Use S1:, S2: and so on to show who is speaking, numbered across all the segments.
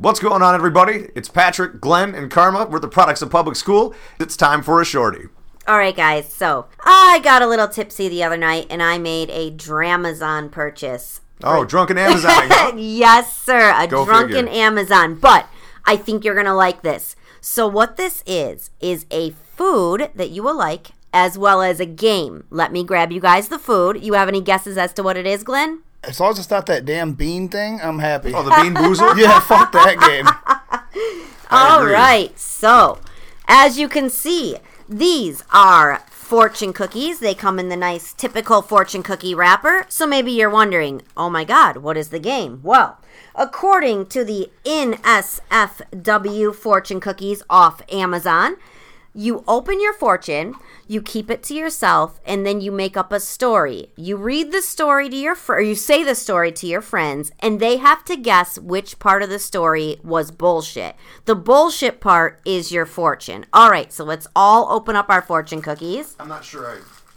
S1: What's going on, everybody? It's Patrick, Glenn, and Karma. We're the products of public school. It's time for a shorty.
S2: All right, guys. So I got a little tipsy the other night, and I made a Dramazon purchase.
S1: Oh, drunken Amazon. Huh?
S2: Yes, sir. A
S1: Go
S2: drunken
S1: figure.
S2: Amazon. But I think you're going to like this. So what this is a food that you will like, as well as a game. Let me grab you guys the food. You have any guesses as to what it is, Glenn?
S3: As long as it's not that damn bean thing, I'm happy.
S1: Oh, the Bean Boozler?
S3: Yeah, fuck that game.
S2: All
S1: agree.
S2: right. So, as you can see, these are fortune cookies. They come in the nice typical fortune cookie wrapper. So maybe you're wondering, oh my God, what is the game? Well, according to the NSFW fortune cookies off Amazon, you open your fortune, you keep it to yourself, and then you make up a story. You read the story to you say the story to your friends, and they have to guess which part of the story was bullshit. The bullshit part is your fortune. All right, so let's all open up our fortune cookies.
S1: I'm not sure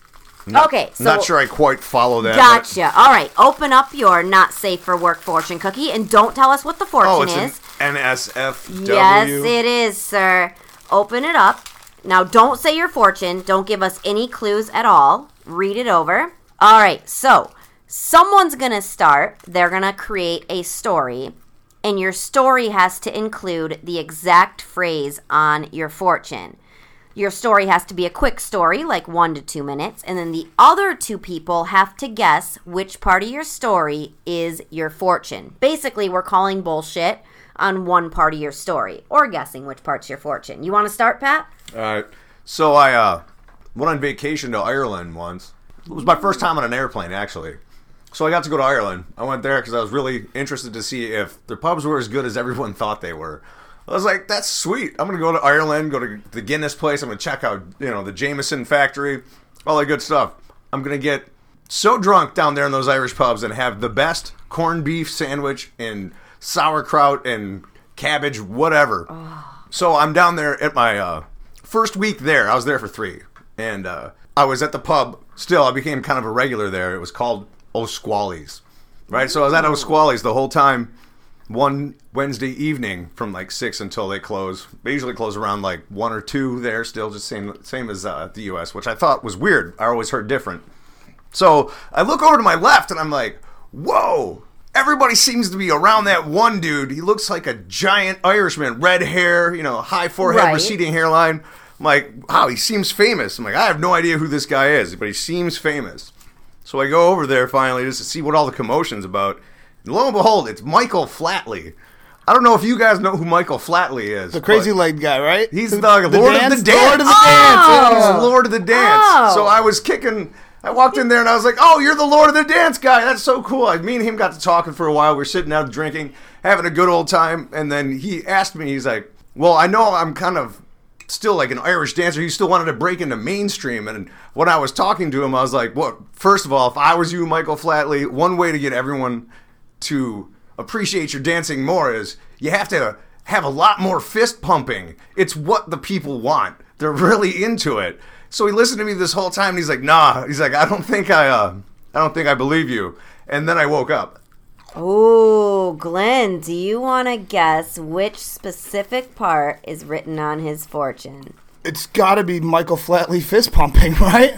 S2: Okay, so
S1: I'm not sure I quite follow that.
S2: Gotcha. All right, open up your not safe for work fortune cookie, and don't tell us what the fortune
S1: Oh, it's
S2: is.
S1: an NSFW?
S2: Yes, it is, sir. Open it up. Now, don't say your fortune. Don't give us any clues at all. Read it over. All right, so someone's going to start. They're going to create a story, and your story has to include the exact phrase on your fortune. Your story has to be a quick story, like 1 to 2 minutes, and then the other two people have to guess which part of your story is your fortune. Basically, we're calling bullshit on one part of your story, or guessing which part's your fortune. You want to start, Pat?
S1: All right. So I went on vacation to Ireland once. It was my first time on an airplane, actually. So I got to go to Ireland. I went there because I was really interested to see if the pubs were as good as everyone thought they were. I was like, that's sweet. I'm going to go to Ireland, go to the Guinness place. I'm going to check out, the Jameson factory, all that good stuff. I'm going to get so drunk down there in those Irish pubs and have the best corned beef sandwich and sauerkraut and cabbage, whatever. Oh. So I'm down there at my first week there. I was there for 3. And I was at the pub. Still, I became kind of a regular there. It was called O'Squally's. Right? So I was at O'Squally's the whole time. One Wednesday evening from like 6 until they close. They usually close around like 1 or 2 there still, just same as the U.S., which I thought was weird. I always heard different. So I look over to my left and I'm like, whoa, everybody seems to be around that one dude. He looks like a giant Irishman, red hair, high forehead,
S2: right.
S1: Receding hairline. I'm like, wow, he seems famous. I'm like, I have no idea who this guy is, but he seems famous. So I go over there finally just to see what all the commotion's about. And lo and behold, it's Michael Flatley. I don't know if you guys know who Michael Flatley is.
S3: The crazy legged guy, right?
S1: He's the Lord of the Dance.
S3: Lord of the
S2: Oh.
S1: He's the Lord of the Dance.
S2: Oh.
S1: So I walked in there and I was like, oh, you're the Lord of the Dance guy. That's so cool. Me and him got to talking for a while. We were sitting out drinking, having a good old time. And then he asked me, he's like, well, I know I'm kind of still like an Irish dancer. He still wanted to break into mainstream. And when I was talking to him, I was like, well, first of all, if I was you, Michael Flatley, one way to get everyone to appreciate your dancing more is you have to have a lot more fist pumping. It's what the people want. They're really into it. So he listened to me this whole time and he's like, nah. He's like, I don't think I believe you. And then I woke up.
S2: Oh, Glenn, do you want to guess which specific part is written on his fortune?
S3: It's got to be Michael Flatley fist pumping, right?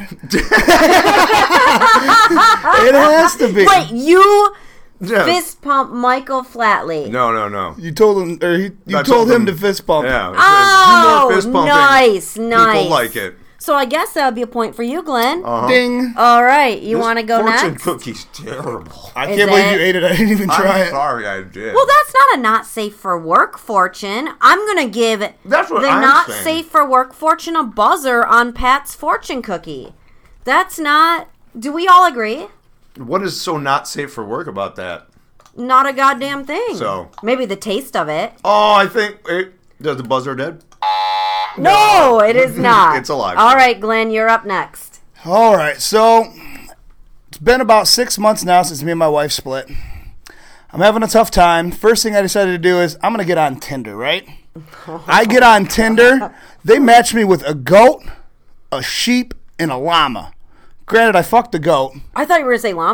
S3: It has to be.
S2: Wait, you
S1: Yeah.
S2: fist pump Michael Flatley?
S1: No.
S3: You told him, or you
S1: I
S3: told him to fist pump.
S1: Yeah. it says,
S2: Oh,
S1: "Do more fist pumping."
S2: nice.
S1: People like it.
S2: So I guess that would be a point for you, Glenn.
S1: Uh-huh.
S3: Ding.
S2: All right, you want to go
S1: Fortune
S2: next?
S1: cookie's terrible.
S3: I
S2: Is
S3: can't believe
S2: it?
S3: you ate it. I didn't even try
S1: I'm
S3: it.
S1: sorry I did.
S2: Well, that's not a not safe for work fortune. I'm going to give
S1: That's what
S2: the
S1: I'm
S2: not
S1: saying.
S2: safe for work fortune a buzzer on Pat's fortune cookie. That's not... Do we all agree?
S1: What is so not safe for work about that?
S2: Not a goddamn thing.
S1: So?
S2: Maybe the taste of it.
S1: Oh, I think... Does the buzzer dead?
S2: No, it is not.
S1: It's alive.
S2: All right, Glenn, you're up next.
S3: All right, so it's been about 6 months now since me and my wife split. I'm having a tough time. First thing I decided to do is I'm going to get on Tinder, right? I get on Tinder. They match me with a goat, a sheep, and a llama. Granted, I fucked the goat.
S2: I thought you were going to say llama.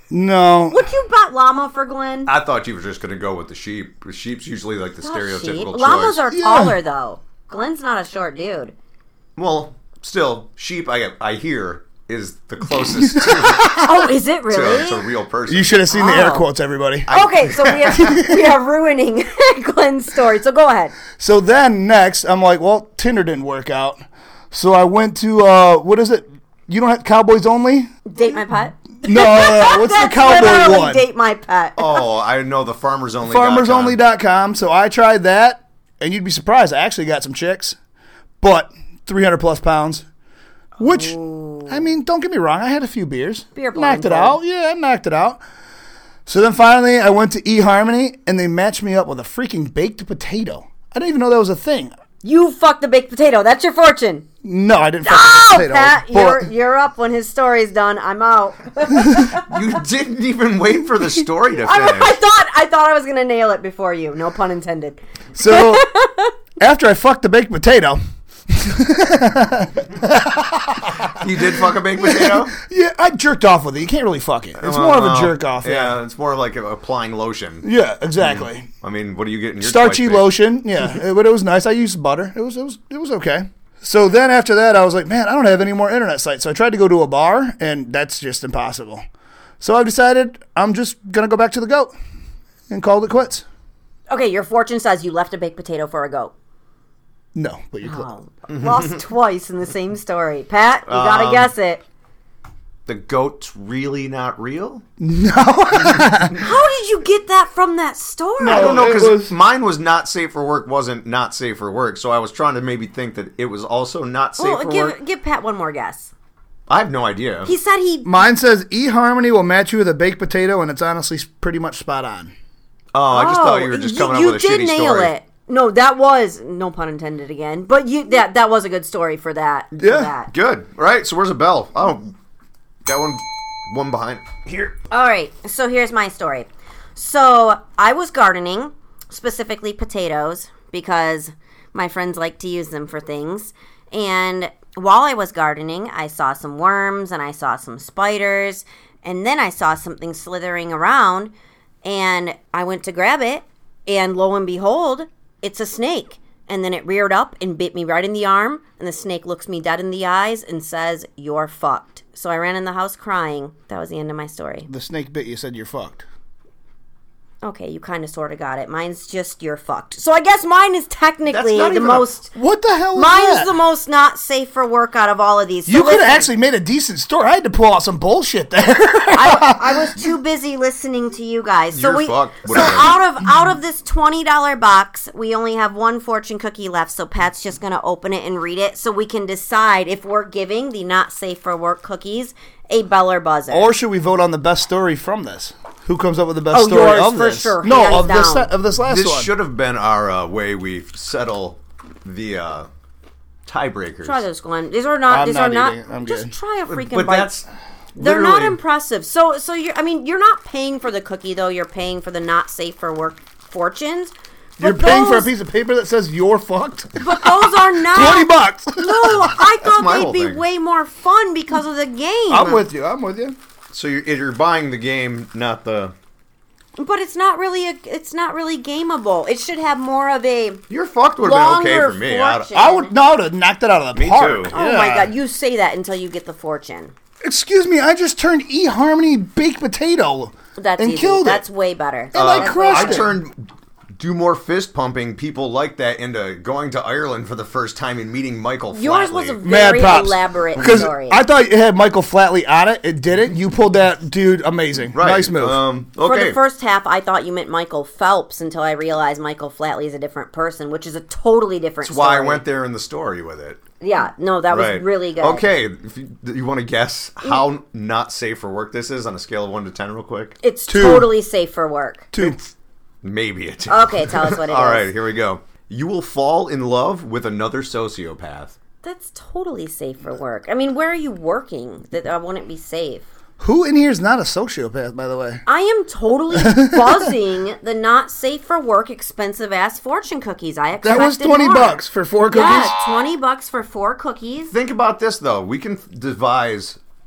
S3: No.
S2: Would you bet llama for Glenn?
S1: I thought you were just going to go with the sheep. The sheep's usually like the stereotypical choice.
S2: Llamas are
S3: Yeah.
S2: taller, though. Glenn's not a short dude.
S1: Well, still, sheep, I hear, is the closest to,
S2: Oh, is it really?
S1: to a real person.
S3: You should have seen the air
S2: Oh.
S3: quotes, everybody.
S2: Okay, so we are ruining Glenn's story. So go ahead.
S3: So then next, I'm like, well, Tinder didn't work out. So I went to, what is it? You don't have Cowboys Only?
S2: Date my pet.
S3: No, what's the
S2: That's
S3: Cowboy
S2: literally
S3: one?
S2: Date my pet.
S1: Oh, I know the FarmersOnly.
S3: FarmersOnly.com. So I tried that, and you'd be surprised. I actually got some chicks, but 300 plus pounds. Which, I mean, don't get me wrong. I had a few beers.
S2: Beer
S3: knocked it
S2: blindfold.
S3: out. Yeah, I knocked it out. So then finally, I went to eHarmony, and they matched me up with a freaking baked potato. I didn't even know that was a thing.
S2: You fucked the baked potato. That's your fortune.
S3: No, I didn't fuck
S2: Oh,
S3: with potato.
S2: Pat,
S3: but-
S2: you're up when his story's done. I'm out.
S1: You didn't even wait for the story to finish.
S2: I thought I was gonna nail it before you. No pun intended.
S3: So after I fucked the baked potato,
S1: You did fuck a baked potato?
S3: yeah, I jerked off with it. You can't really fuck it. It's more of a jerk off.
S1: Yeah, it's more like applying lotion.
S3: Yeah, exactly.
S1: I mean, what do you get in your
S3: Starchy
S1: twice baked?
S3: lotion. Yeah, but it was nice. I used butter. It was okay. So then after that, I was like, man, I don't have any more internet sites. So I tried to go to a bar, and that's just impossible. So I've decided I'm just gonna go back to the goat and called it quits.
S2: Okay, your fortune says you left a baked potato for a goat.
S3: No, but you quit.
S2: Oh, lost twice in the same story. Pat, you gotta guess it.
S1: The goat's really not real?
S2: How did you get that from that story?
S1: I don't know,
S3: it
S1: because
S3: was-
S1: mine was not safe for work, wasn't not safe for work. So I was trying to maybe think that it was also not safe
S2: Well,
S1: for work.
S2: give Pat one more guess.
S1: I have no idea.
S2: He said he.
S3: Mine says eHarmony will match you with a baked potato, and it's honestly pretty much spot on.
S1: Oh, I just thought you were just coming up with a
S2: You
S1: shitty
S2: did nail
S1: story.
S2: it. No, that was no pun intended again. But that was a good story for that. for
S3: Yeah.
S2: that.
S1: Good. All right, so where's the bell? Oh, got one behind. Here.
S2: All right, so here's my story. So I was gardening, specifically potatoes, because my friends like to use them for things. And while I was gardening, I saw some worms and I saw some spiders. And then I saw something slithering around. And I went to grab it. And lo and behold, it's a snake. And then it reared up and bit me right in the arm. And the snake looks me dead in the eyes and says, "You're fucked." So I ran in the house crying. That was the end of my story.
S3: The snake bit you, said you're fucked.
S2: Okay, you kind of sort of got it. Mine's just "you're fucked." So I guess mine is technically
S1: That's not
S2: the
S1: even
S2: most.
S3: What the hell is
S2: Mine's
S3: that?
S2: the most not safe for work out of all of these. So
S3: You could have
S2: listen,
S3: actually made a decent story. I had to pull out some bullshit there.
S2: I was too busy listening to you guys. So
S1: You're fucked.
S2: So
S1: Whatever.
S2: out of this $20 box, we only have one fortune cookie left. So Pat's just gonna open it and read it, so we can decide if we're giving the not safe for work cookies a bell or buzzer.
S3: Or should we vote on the best story from this? Who comes up with the best
S2: Oh,
S3: story
S2: yours,
S3: of
S2: for
S3: this?
S2: sure,
S3: No,
S2: hands
S3: of this
S2: down.
S3: of this last
S1: This
S3: one.
S1: should have been our way we settle the tiebreakers.
S2: try those, Glenn. These are not.
S3: I'm
S2: these
S3: not
S2: are not.
S3: eating it. I'm
S2: just
S3: good.
S2: try a freaking
S1: But
S2: bite.
S1: that's
S2: They're not
S1: literally-
S2: impressive. So you're not paying for the cookie though. You're paying for the not safe for work fortunes.
S3: You're
S2: But
S3: paying for a
S2: those-
S3: piece of paper that says you're fucked.
S2: But those are not
S3: $20.
S2: No, I thought
S1: my
S2: they'd
S1: whole
S2: be
S1: thing.
S2: way more fun because of the game.
S3: I'm with you. I'm with you.
S1: So you're buying the game, not the.
S2: But it's not really gameable. It should have more of a.
S1: You're fucked would have been okay
S2: Longer
S1: for me.
S2: fortune.
S3: I would have knocked it out of the
S1: Me
S3: park.
S1: too.
S2: Oh my god! You say that until you get the fortune.
S3: Excuse me, I just turned eHarmony baked potato
S2: That's
S3: and
S2: easy.
S3: killed
S2: That's
S3: it.
S2: way better.
S3: And I
S2: That's
S3: crushed
S2: way
S1: I
S3: it.
S1: turned do more fist pumping people like that into going to Ireland for the first time and meeting Michael
S2: Yours
S1: Flatley.
S2: was a
S3: Mad
S2: very
S3: props.
S2: elaborate
S3: Because
S2: story.
S3: I thought it had Michael Flatley on it. It didn't. You pulled that dude amazing.
S1: right.
S3: Nice move.
S2: For
S1: Okay.
S2: the first half, I thought you meant Michael Phelps until I realized Michael Flatley is a different person, which is a totally different
S1: That's
S2: story.
S1: why I went there in the story with it.
S2: Yeah, no, that was
S1: Right.
S2: really good.
S1: Okay, if you want to guess how not safe for work this is on a scale of 1 to 10 real quick?
S2: It's
S3: 2.
S2: totally safe for work.
S3: 2.
S1: Maybe a 10.
S2: Okay, tell us what it is.
S1: All right, here we go. You will fall in love with another sociopath.
S2: That's totally safe for work. I mean, where are you working that I wouldn't be safe?
S3: Who in here is not a sociopath, by the way?
S2: I am totally buzzing the not safe for work expensive ass fortune cookies. I expected
S3: That was $20
S2: more.
S3: for 4 cookies.
S2: Yeah, $20 for 4 cookies.
S1: Think about this, though. We can devise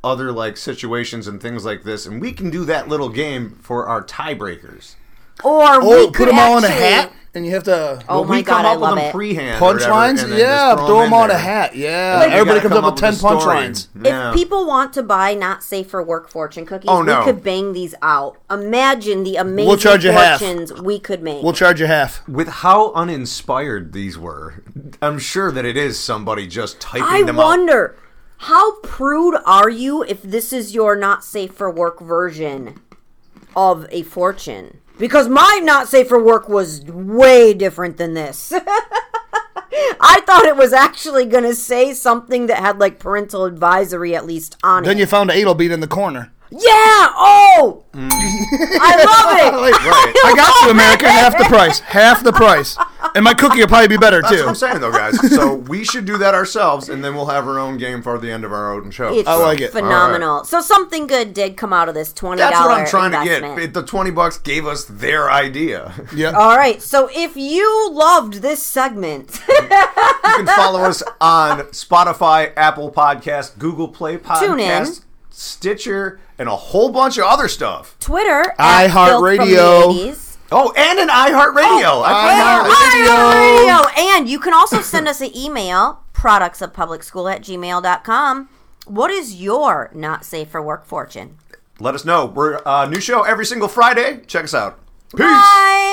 S1: other like situations and things like this, and we can do that little game for our tiebreakers.
S2: Or we
S3: Oh,
S2: could
S3: put them all in a
S2: actually-
S3: hat, and you have to
S2: Oh my
S1: we come
S2: God, I
S1: up with
S2: love
S1: them
S2: it.
S1: pre-hand. or whatever,
S3: punchlines.
S1: and then
S3: Yeah,
S1: just
S3: throw them all in a
S1: there.
S3: hat. Yeah,
S1: And then you
S3: everybody
S1: gotta
S3: comes up
S1: come
S3: with 10
S1: a story.
S3: punchlines.
S1: Yeah.
S2: If people want to buy not safe for work fortune cookies,
S1: Oh, no.
S2: we could bang these out. Imagine the amazing
S3: We'll charge you half.
S2: fortunes we could make.
S3: We'll charge you half.
S1: With how uninspired these were, I'm sure that it is somebody just typing
S2: I
S1: them out.
S2: wonder, how prude are you if this is your not safe for work version of a fortune? Because my not safe for work was way different than this. I thought it was actually going to say something that had like parental advisory at least on
S3: Then
S2: it.
S3: you found an anal bead in the corner.
S2: Yeah! Oh! I love it!
S1: Right.
S3: I got you, American. Half the price. Half the price. And my cookie will probably be better,
S1: That's
S3: too.
S1: what I'm saying, though, guys. So we should do that ourselves, and then we'll have our own game for the end of our own show.
S2: It's
S3: I like it.
S2: phenomenal. So something good did come out of this $20
S1: That's what I'm trying
S2: investment.
S1: to get. The $20 gave us their idea.
S3: Yeah.
S2: All right, so if you loved this segment,
S1: You can follow us on Spotify, Apple Podcast, Google Play
S2: Tune in.
S1: Podcast, Stitcher, and a whole bunch of other stuff.
S2: Twitter,
S3: iHeartRadio.
S1: Oh, and an iHeartRadio.
S2: iHeartRadio. And you can also send us an email, productsofpublicschool@gmail.com. What is your not safe for work fortune?
S1: Let us know. We're new show every single Friday. Check us out. Peace.
S2: Bye.